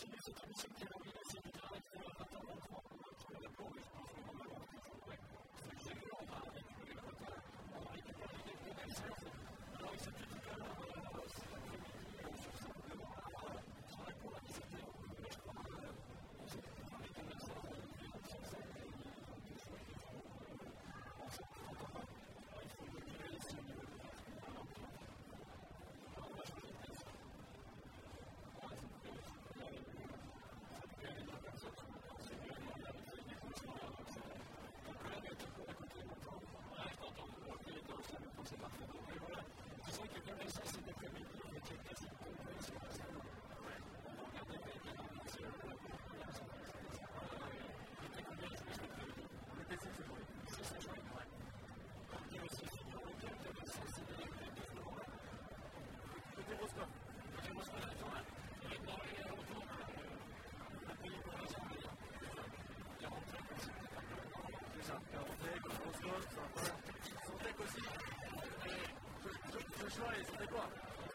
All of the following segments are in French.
C'était quoi?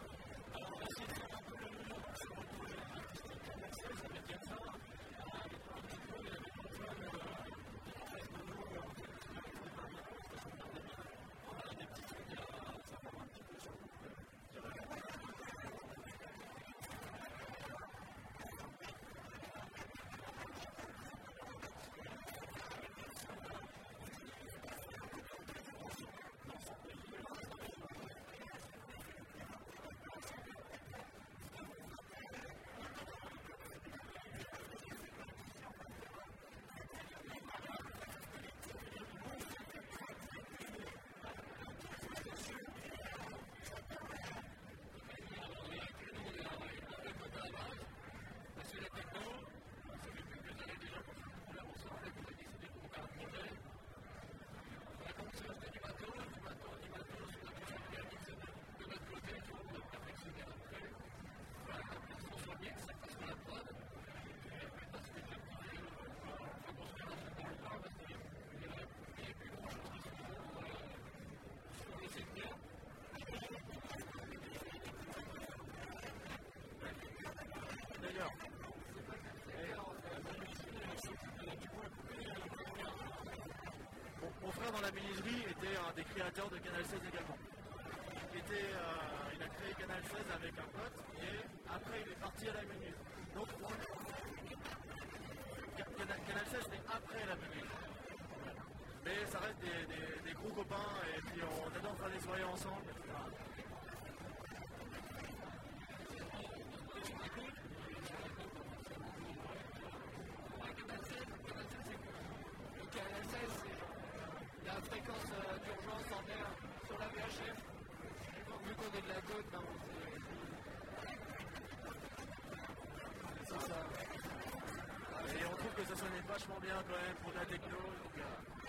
Mon frère dans la menuiserie était un des créateurs de Canal 16 également. Il a créé Canal 16 avec un pote et après il est parti à la menuiserie. Donc Canal 16 c'est après la menuiserie. Mais ça reste des gros copains et puis on adore faire des soirées ensemble, etc. La fréquence d'urgence en mer sur la VHF. Vu qu'on est de la côte, ben c'est ça. Et on trouve que ça sonnait vachement bien quand même pour de la techno. Donc,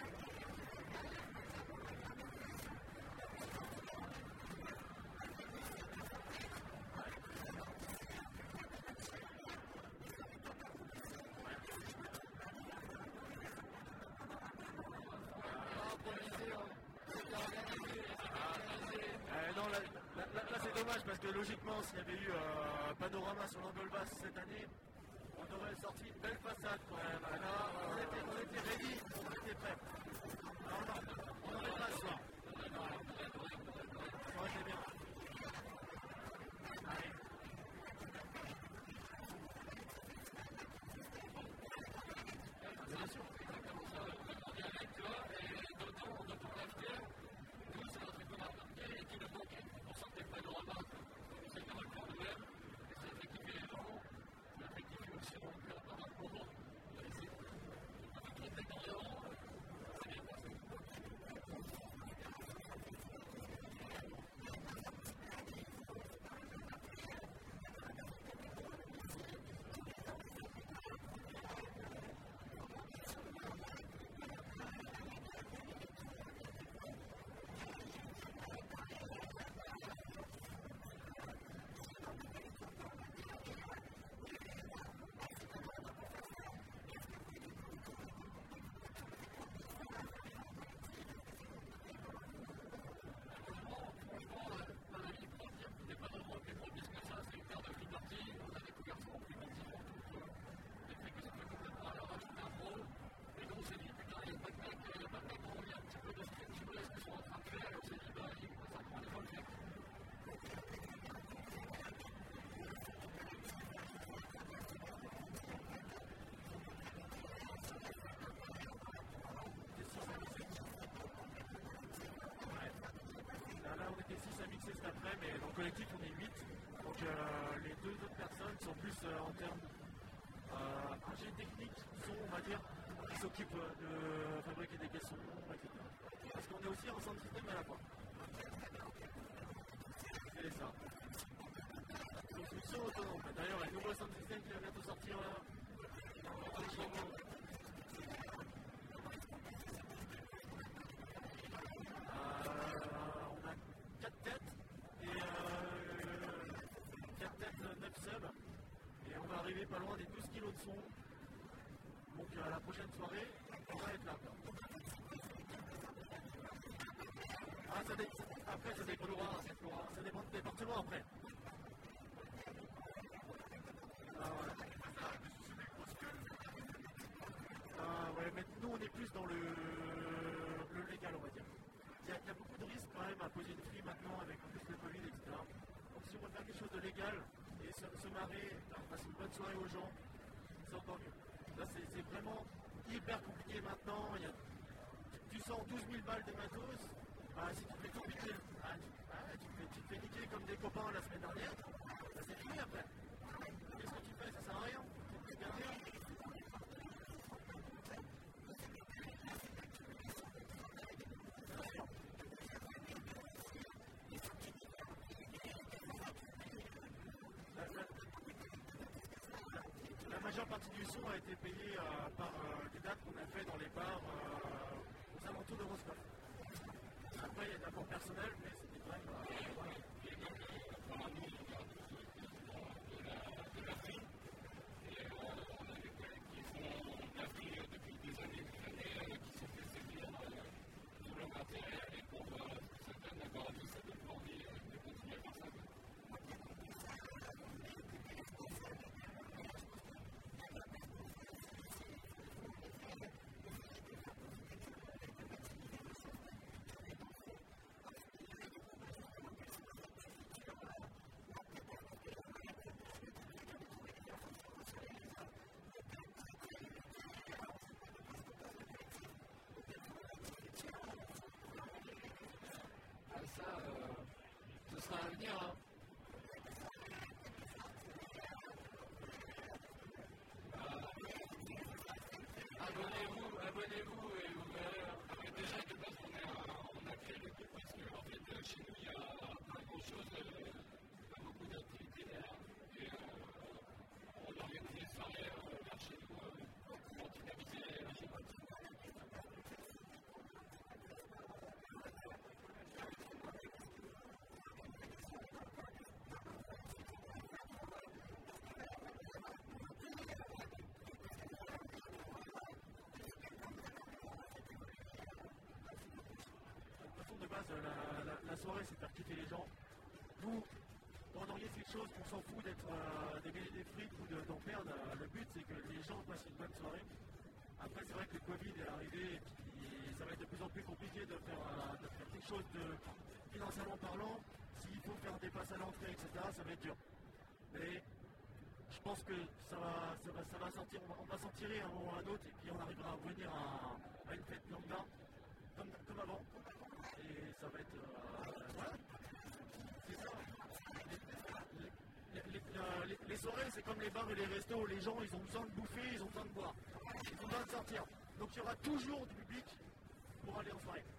non, là c'est dommage parce que logiquement s'il y avait eu un panorama sur l'angle basse cette année, on aurait sorti une belle façade quand même. Là, on était ready, on était prêts. Non, on n'aurait pas ça. Ça aurait été bien. Allez. Bien sûr. sont plus en termes ingé technique, son, on va dire, qui s'occupent de fabriquer des caissons, etc. Parce qu'on est aussi en centre système à la fois. C'est ça. Donc ils sont autonomes. D'ailleurs, le nouveau centre système qui va bientôt sortir là, dans les changements. On a 4 têtes et 4 têtes 9 subs. Et on va arriver pas loin des 12 kilos de son. Donc à la prochaine soirée, on va être là. Ah, après, ça dépend du département après. Ouais, mais nous on est plus dans le légal, on va dire. Il y a beaucoup de risques quand même à poser une free maintenant avec en plus le Covid, etc. Donc si on veut faire quelque chose de légal et se marrer, passer une bonne soirée aux gens, c'est encore mieux. Là c'est vraiment hyper compliqué maintenant. Tu sors 12 000 balles de matos, si tu te fais tout piquer, tu te fais niquer comme des copains la semaine dernière, c'est fini après. Qu'est-ce que tu fais? Ça sert à rien. Tu gagnes rien. La majeure partie du son a été payée par des dates qu'on a fait dans les bars aux alentours de Roscoff. Après, il y a d'abord personnel, mais c'était quand même. Voilà. Ce sera à venir. Hein. Abonnez-vous et vous verrez. Déjà, de base, on a créé le groupe parce que en fait, chez nous, il y a pas grand-chose, pas beaucoup d'activités et on organise des soirées vers chez nous pour dynamiser la vie. De base, la soirée, c'est faire kiffer les gens. Vous, pour organiser quelque chose, on s'en fout d'être des gagner des frites ou d'en perdre. Le but, c'est que les gens passent une bonne soirée. Après, c'est vrai que le Covid est arrivé et puis ça va être de plus en plus compliqué de faire quelque chose de financièrement parlant. S'il faut faire des passes à l'entrée, etc., ça va être dur. Mais je pense que ça va sortir, on va s'en tirer à un moment ou à un autre et puis on arrivera à revenir à une fête lambda comme avant. Et ça va être. Voilà. C'est ça. Les soirées, c'est comme les bars et les restos. Les gens, ils ont besoin de bouffer, ils ont besoin de boire. Ils ont besoin de sortir. Donc il y aura toujours du public pour aller en soirée.